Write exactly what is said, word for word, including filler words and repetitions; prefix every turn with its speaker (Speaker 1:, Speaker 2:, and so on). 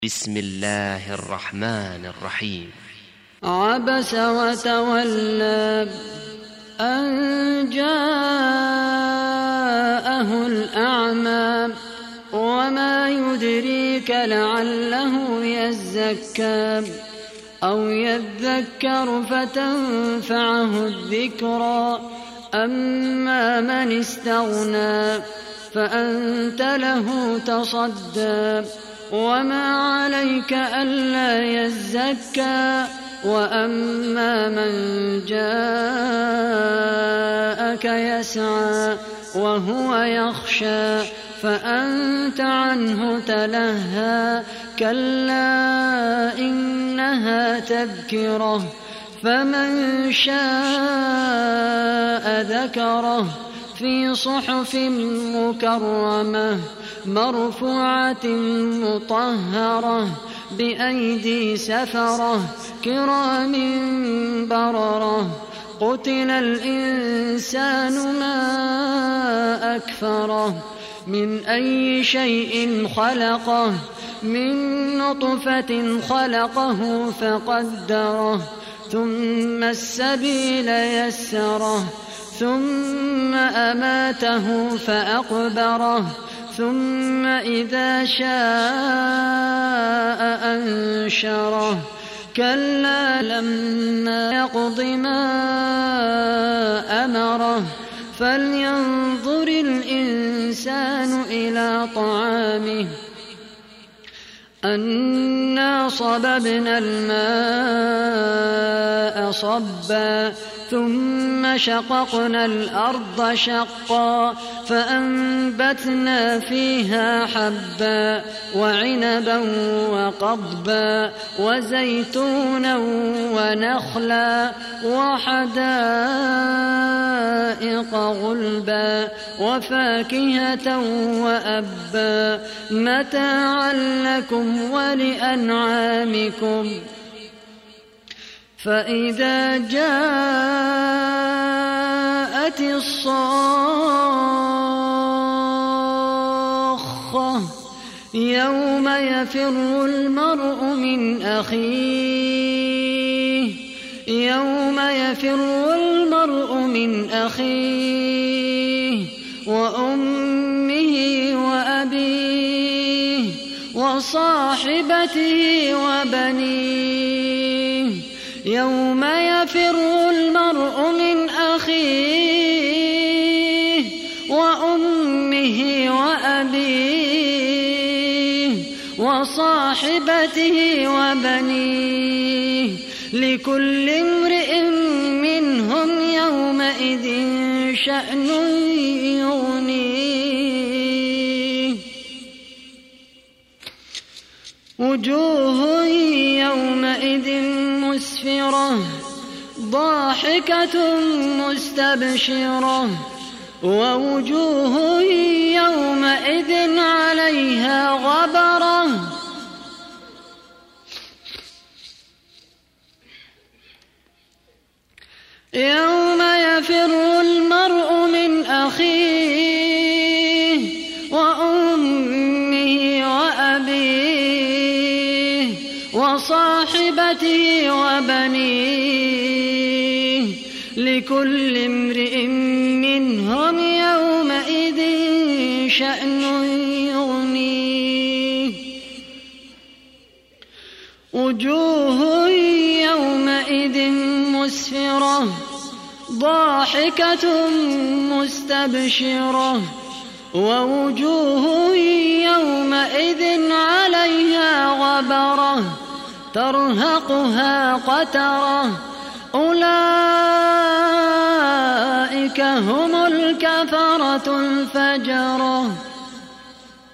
Speaker 1: بسم الله الرحمن الرحيم.
Speaker 2: عبس وتولى أن جاءه الأعمى وما يدريك لعله يزكى أو يذكر فتنفعه الذكرى أما من استغنى فأنت له تصدى وما عليك ألا يزكى وأما من جاءك يسعى وهو يخشى فأنت عنه تلهى كلا إنها تذكرة فمن شاء ذكره في صحف مكرمة مرفوعة مطهرة بأيدي سفرة كرام بررة قتل الإنسان ما أكفره من أي شيء خلقه من نطفة خلقه فقدره ثم السبيل يسره ثم أماته فأقبره ثم إذا شاء أنشره كلا لما يقض ما أمره فلينظر الإنسان إلى طعامه أنا صببنا الماء صبا ثم شققنا الأرض شقا فأنبتنا فيها حبا وعنبا وقضبا وزيتونا ونخلا وحدائق غلبا وفاكهة وأبا متاعا لكم ولأنعامكم فإذا جاءت الصاخة يوم يفر المرء من أخيه يوم يفر المرء من أخيه وأمه وأبيه وصاحبته وبنيه يوم يفر المرء من أخيه وأمه وأبيه وصاحبته وبنيه لكل امرئ منهم يومئذ شأن يغنيه وجوه يومئذ مسفرة ضاحكة مستبشرة ووجوه يومئذ عليها غبرة يوم يفر المرء من أخيه وأمه وأبيه وصاحبته وبنيه لكل امرئ منهم يومئذ شأن يغنيه وجوه يومئذ مسفرة ضاحكة مستبشرة ووجوه يومئذ عليها غبرة ترهقها قترة أولئك هم الكفرة الفجرة.